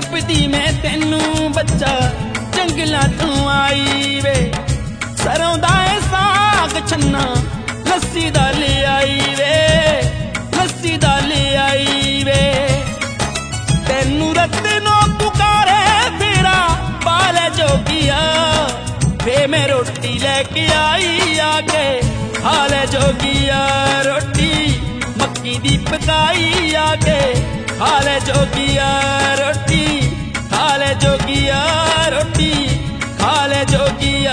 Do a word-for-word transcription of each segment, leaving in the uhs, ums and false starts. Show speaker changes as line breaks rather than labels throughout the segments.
तड़पदी मैं तेनू बच्चा जंगलां तों आई वे सरों दा साग छन्ना लस्सी दा ले आई वे लस्सी दा ले आई वे तेनू रत्नो पुकारे तेरा पाले जोगिया वे मैं रोटी लेके आई आके हाले जोगिया रोटी मक्की दी पकाई आके हाले जोगिया रोटी हाले जोगिया रोटी हाले जोगिया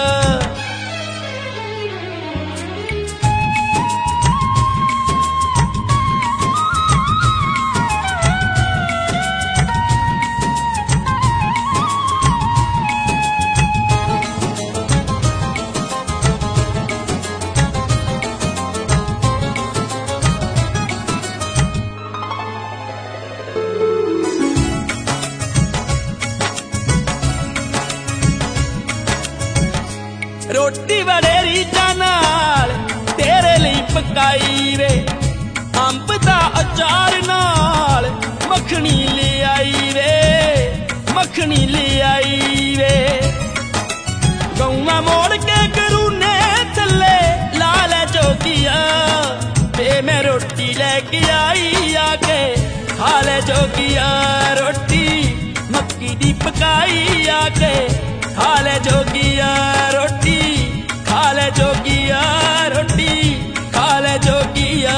रोटी वडेरी नाल तेरे लिए पकाई वे अंब दा अचार नाल मखनी ले आई वे मखनी ले आई वे गौवा मोड़ के करूने थले लाल जोगिया वे मैं रोटी लेके आई आके हाले जोगिया रोटी मक्की दी पकाई आके हाले जोगिया रोटी खाले जोगिया रोटी खाले जोगिया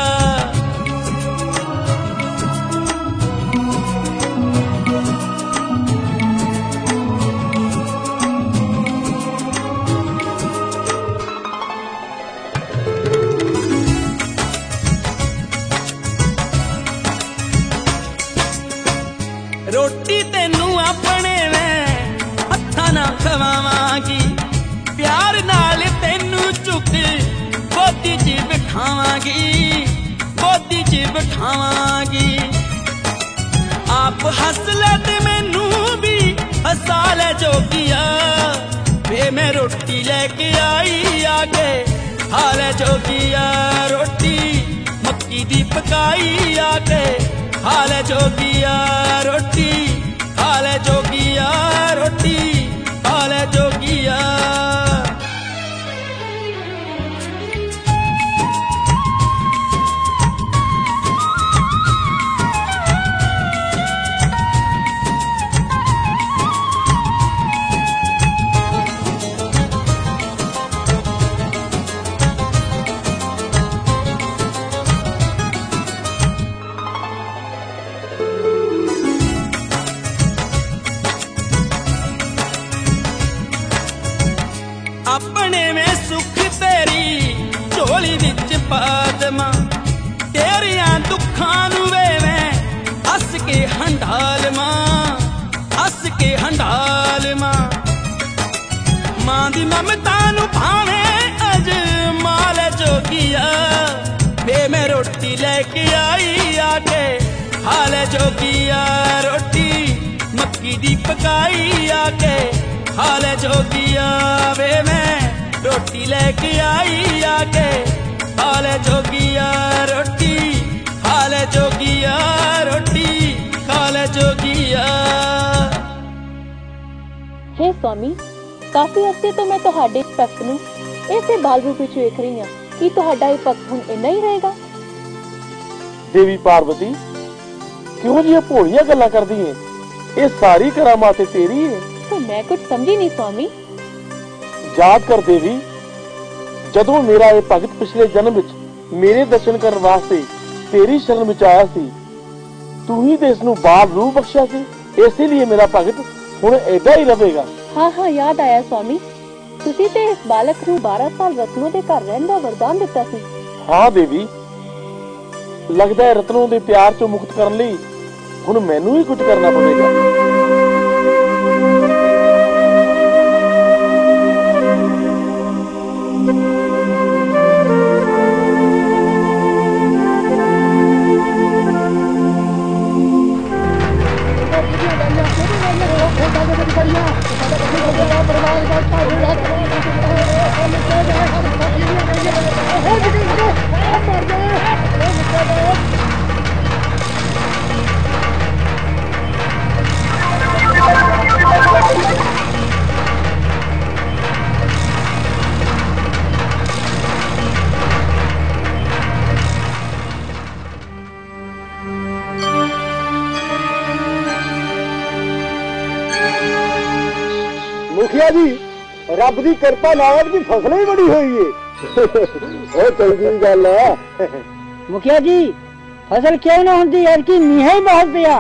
रोटी तेनू अपने में हत्था ना खवावांगी प्यार नाल तेनू चुक गोदी च बिठावांगी गोदी च बिठावांगी आप हस ले ते मैनू भी हसा ले जोगिया वे मैं रोटी लेके आई आके हाले जोगिया रोटी मक्की दी पकाई आके हाले जोगिया रोटी हाले जोगिया रोटी हाले जोगिया अपने में सुख तेरी झोली विच पा देवां तेरियां दुखां नूं वे मैं हस के हंडाल मां हस के हंडाल मां मां दी ममता नूं भावे अज माल जोगिया वे मैं रोटी लेके आई आके हाले जोगिया रोटी मक्की दी पकाई आके हाले जोगिया वे मैं रोटी लेके आई आके हाले जोगिया रोटी हाले जोगिया रोटी हाले जोगिया।
हे स्वामी काफी अरसे तो मैं तुहाडे भक्त नूं इसे बाल रूप विच वेख रही हां कि तुहाडा ये भक्त हुण इन्ना ही रहेगा।
देवी पार्वती क्यों जी भोलियां गल्लां करदी है ये सारी करामात तेरी है।
तो मैं कुछ समझी नहीं स्वामी।
याद कर देवी जदों मेरा ये भगत पिछले जन्म विच मेरे दर्शन करने वास्ते तेरी शरण विच आया सी तू ही तो इसनूं बाल रूप बख्शिया सी इसीलिए मेरा भगत हुण ऐदा ही रहेगा।
हाँ हाँ याद आया स्वामी तुसी ते इस बालक नूं बारह साल रत्नों दे घर रहन दा वरदान दिता सी।
हाँ देवी लगदा है रत्नों दे प्यार चों मुक्त करन लई हुण मैनूं ही कुछ करना पवेगा।
मुखिया जी रब की कृपा नाल की फसल ही बड़ी हुई है। ओ चंगी गल है मुखिया जी, फसल क्यों ना होती है कि नीहा ही बहुत पिया।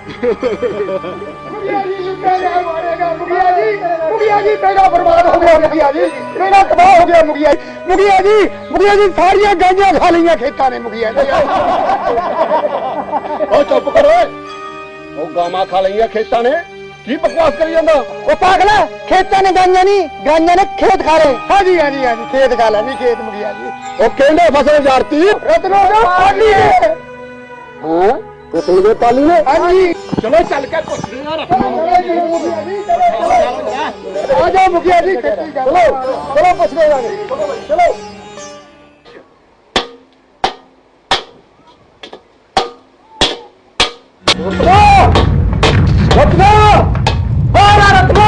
मुखिया जी मुखिया जी मुखिया जी बेड़ा बर्बाद हो गया, मुखिया जी बेड़ा तबाह हो गया। मुखिया जी मुखिया जी मुखिया जी सारिया गांजा खा लिया खेता ने। मुखिया जी
ओ चुप करो, ओ गामा खा लिया खेता ने, की बकवास करी जांदा?
ओ पागला, खेता ने गांजा नहीं, गांजा ने खेत खा रहे। हाँ जी हाँ जी हाँ जी खेत खा लेनी खेत। मुखिया जी
ओ कहने फसल जारती
रत्नों ने पाली है।
हाँ रतन दे पाली ने।
हाँ जी
चलो चल के पुछते हैं।
आ जाओ मुखिया जी, चलो चलो पुछने जाने चलो। रत्नो रत्नो बारा रत्नो।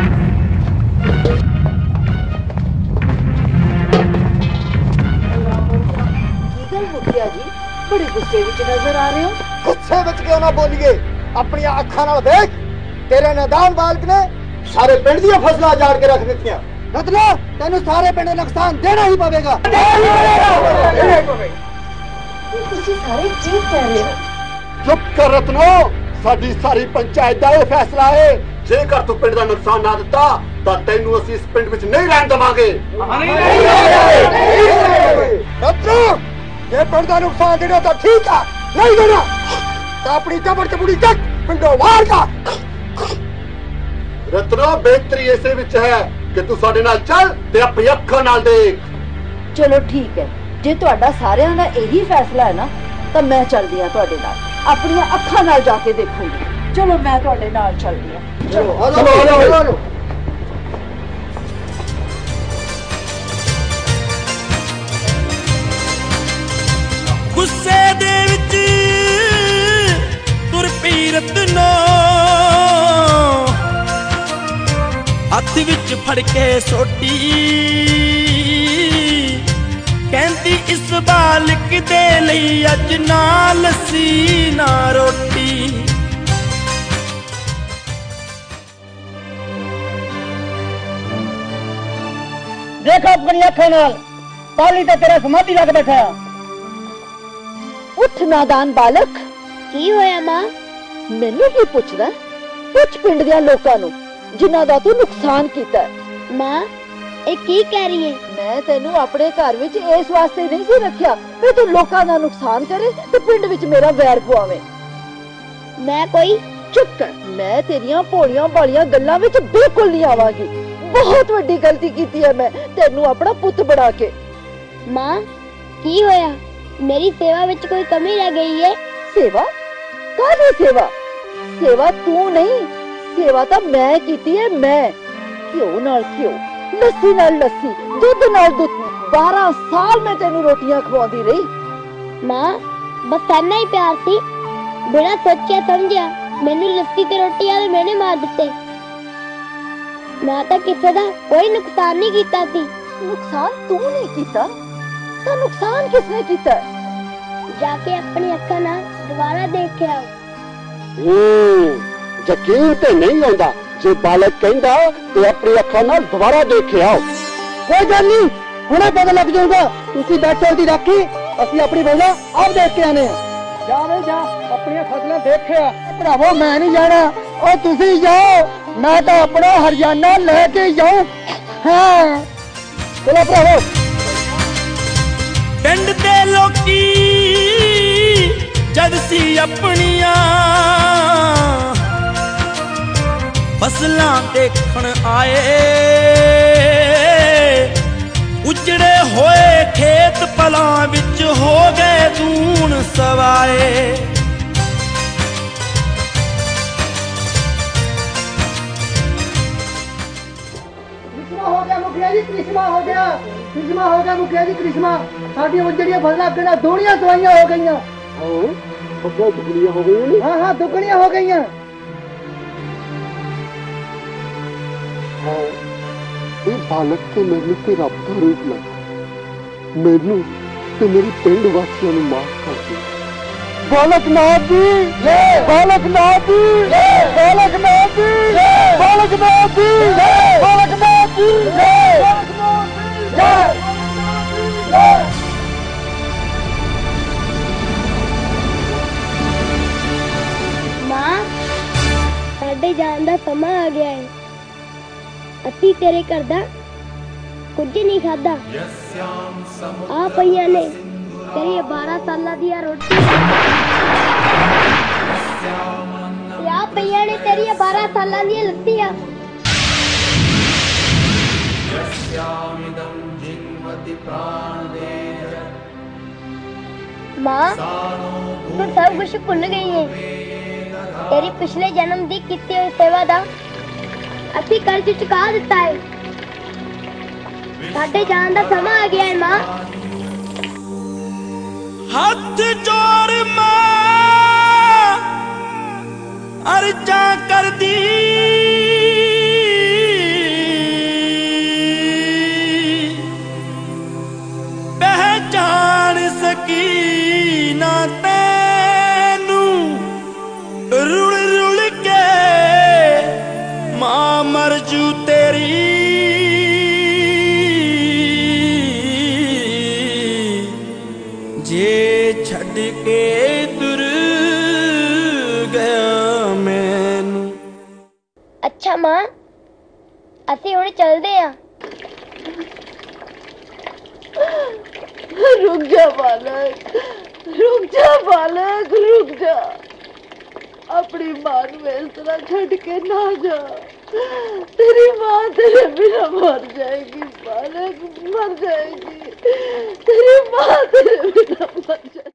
मुखिया जी बड़े गुस्से विच नजर आ रहे हो।
गुस्से विच क्यों ना बोलिए, अपनी अखां नाल देख तेरे नादान बालक ने सारे पिंड दी फसलां जाड़ के रख दित्तियां। रत्नो तेनू सारे पिंड दा नुकसान देना ही पवेगा।
तुसी सारे ठीक कह रहे हो।
चुप कर रत्नो, साडी सारी पंचायत दा यह फैसला है, जेकर तू पिंड दा नुकसान ना दिता तां तैनू असीं इस पिंड विच नहीं रहन देवांगे।
रत्नो ये पिंड दा नुकसान देना तो ठीक है, नहीं देना तो अपनी कबर ते बुड़ी तक पिंडों मार का।
रत्नो बेहतरी इसे विच है कि तू साडे नाल चल ते अपनी अखां नाल देख।
चलो ठीक है, जे तुहाडा सारिਆਂ ਦਾ ਇਹੀ फैसला है ना तो मैं चलदी हां तुहाडे नाल, अपनी अखां नाल जाके देखूंगी। चलो मैं तुहाडे नाल चलदी हां।
चलो आ जाओ आ जाओ।
गुस्से दे विच तुर पी रत्नो, हथ विच फड़ के सोटी, कहती इस बालक दे लई अज ना लस्सी ना रोटी।
देखो अपनी अखां नाल पाली ते तेरा समाधि लग बैठा।
उठ नादान बालक,
की होया मां?
मैनू की पुछदा? पुछ पिंड दियां लोकां नू जिन्हां दा तू नुकसान कीता है।
मां ए की कह रही है?
मैं तेनू अपने घर विच इस वास्ते नहीं सी रखिया कि तू लोकां दा नुकसान करे ते पिंड विच मेरा वैर पवावे।
मैं कोई
चुप कर, मैं तेरियां भोलियां भालियां गल्लां विच बिल्कुल नहीं आवांगी। बहुत वड्डी गलती कीती है मैं तेनू अपना पुत्त बना के।
मां की होया? मेरी सेवा विच कोई कमी रह गई है?
सेवा? काहदी सेवा? सेवा तू नहीं, सेवा तो मैं कीती है। मैं घ्यो नाल घ्यो, लस्सी नाल लस्सी, दुध नाल दुध, बारह साल मैं तेनू रोटियां खवांदी रही।
मां बस इन्ना ही प्यार सी, बिना सोचिया समझिया मैनू लस्सी ते रोटियां दे मैंने मार दिते। मैं तो किसी दा कोई नुकसान नहीं कीता सी।
नुकसान तू नहीं कीता, तो नुकसान किसने कीता?
जाके अपनी अखां नाल दोबारा देख के आओ।
यकीन ते नहीं आंदा, जे बालक कहंदा ते अपनी अखां नाल दोबारा देख के आओ।
कोई गल नहीं, हुणे पता लग जाऊगा। तुसी बैठो दी राखी, असि अपनी फसलां आप देख के आने। जा वे जा, अपनी फसलां देख के आ। भरावो मैं नहीं जाना, और तुसी जाओ, मैं तो अपना हरियाणा लेके जाऊं। हाँ चलो भरावो।
पिंड दे लोकी जद सी अपनियां फसलां देखण आए, उजड़े होए खेत पलां विच हो गए दून सवाए।
हो गया मुखिया जी, क्रिश्मा हो गया, क्रिश्मा हो गया मुखिया जी, क्रिश्मा। साडी उजड़ियां फसलां अगे नाल दोहरियां सवाइयां हो गईयां।
हां फसलां दुगनियां हो गईयां ने।
हां हां दुगनियां हो गईयां।
हां ये बालक ते मैनू ते रब दा रूप लगा, मैनू ते मेरे पिंड वासियों नू माफ कर दे।
बालक नाथ जी, बालक नाथ जी, बालक नाथ जी, बालक नाथ जी, बालक
ਮਾਂ ਸਾਡੇ ਜਾਣ ਦਾ ਸਮਾਂ ਆ ਗਿਆ ਹੈ। ਅਸੀਂ ਤੇਰੇ ਘਰ ਦਾ ਕੁਝ ਨਹੀਂ ਖਾਦਾ। ਆ ਪਈਆਂ ਨੇ ਤੇਰੀ ਬਾਰਾਂ ਸਾਲਾਂ ਦੀਆਂ ਰੋਟੀ। ਆ ਪਈਆਂ ਨੇ ਤੇਰੀਆਂ ਬਾਰਾਂ ਸਾਲਾਂ ਦੀਆਂ ਲੱਸੀਆਂ। ਮਾਂ ਤੂੰ ਸਭ ਕੁਝ ਭੁੱਲ ਗਈ ਹੈ। ਤੇਰੀ ਪਿਛਲੇ ਜਨਮ ਦੀ ਕੀਤੀ ਹੋਈ ਸੇਵਾ ਦਾ ਅਸੀਂ ਕਰਜ਼ ਚੁਕਾ ਦਿੱਤਾ ਹੈ। ਸਾਡੇ ਜਾਣ ਦਾ ਸਮਾਂ ਆ ਗਿਆ ਹੈ ਮਾਂ।
ਹੱਥ ਜੋੜ ਮਾਂ ਅਰਜ਼ਾਂ ਕਰਦੀ, ਪਹਿਚਾਣ ਸਕੀ ਨਾ ਤੈਨੂੰ। ਰੁਲ ਰੁਲ ਕੇ ਮਾਂ ਮਰ ਜੂ ਤੇਰੀ, ਜੇ ਛੱਡ ਕੇ ਤੁਰ ਗਿਆ ਮੈਨੂੰ।
ਅੱਛਾ ਮਾਂ ਅਸੀਂ ਹੁਣ ਚੱਲਦੇ ਆ।
रुक जा बालक, रुक जा बालक, रुक जा। अपनी मां नूं इस तरह छड़ के ना जा। तेरी मां तेरे बिना मर जाएगी बालक, मर जाएगी। तेरी मां तेरे बिना मर जाएगी।